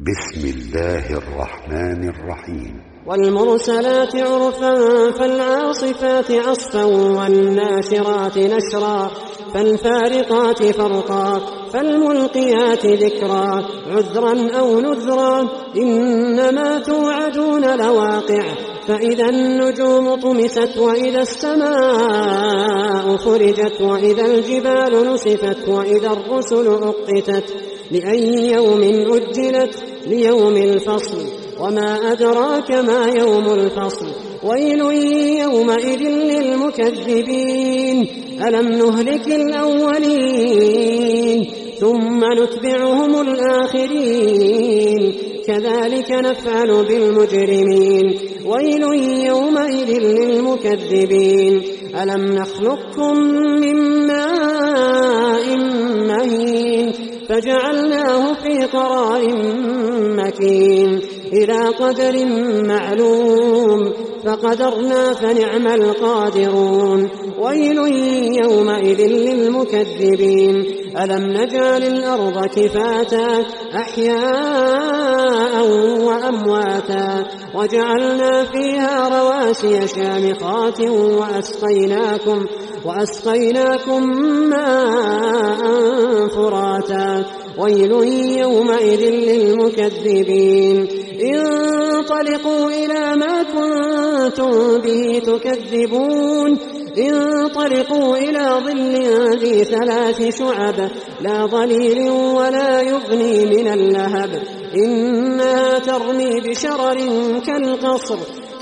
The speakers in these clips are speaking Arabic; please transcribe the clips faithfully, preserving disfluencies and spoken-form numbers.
بسم الله الرحمن الرحيم. والمرسلات عرفا فالعاصفات عصفا والناشرات نشرا فالفارقات فرقا فالملقيات ذكرا عذرا أو نذرا إنما توعدون لواقع فإذا النجوم طمست وإذا السماء فرجت وإذا الجبال نسفت وإذا الرسل أقتت لأي يوم أجلت ليوم الفصل وما أدراك ما يوم الفصل ويل يومئذ للمكذبين ألم نهلك الأولين ثم نتبعهم الآخرين كذلك نفعل بالمجرمين ويل يومئذ للمكذبين ألم نخلقكم من ماء مهين فجعلناه في قرار مكين إلى قدر معلوم فقدرنا فنعم القادرون ويل يومئذ للمكذبين ألم نجعل الأرض كفاتا أحياء وأمواتا وجعلنا فيها رواسي شامخات وأسقيناكم, وأسقيناكم ماء فراتا ويل يومئذ للمكذبين انطلقوا إلى ما كنتم به تكذبون انطلقوا إلى ظل ذي ثلاث شعب لا ظليل ولا يغني من اللهب إنها ترمي بشرر كالقصر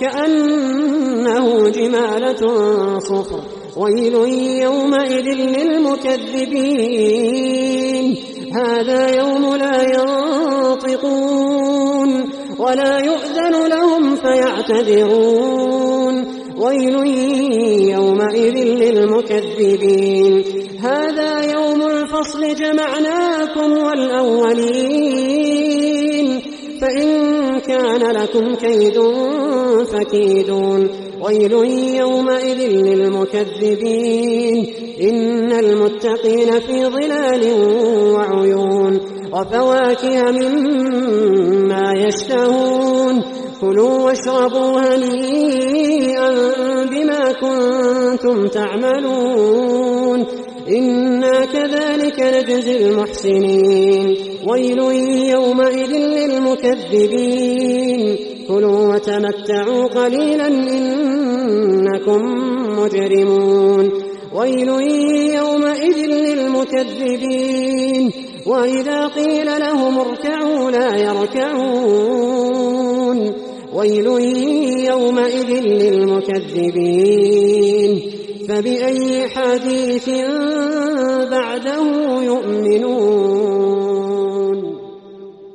كأنه جمالة صفر ويل يومئذ للمكذبين هذا يوم لا ينطقون ولا يؤذن لهم فيعتذرون ويل يومئذ للمكذبين هذا يوم الفصل جمعناكم والأولين فإن كان لكم كيد فكيدون ويل يومئذ للمكذبين إن المتقين في ظلال وعيون وفواكه مما يشتهون كلوا واشربوا هنيئا بما كنتم تعملون إنا كذلك نجزي المحسنين ويل يومئذ للمكذبين كلوا وتمتعوا قليلا إنكم مجرمون ويل يومئذ للمكذبين وإذا قيل لهم اركعوا لا يركعون ويل يومئذ للمكذبين فبأي حديث بعده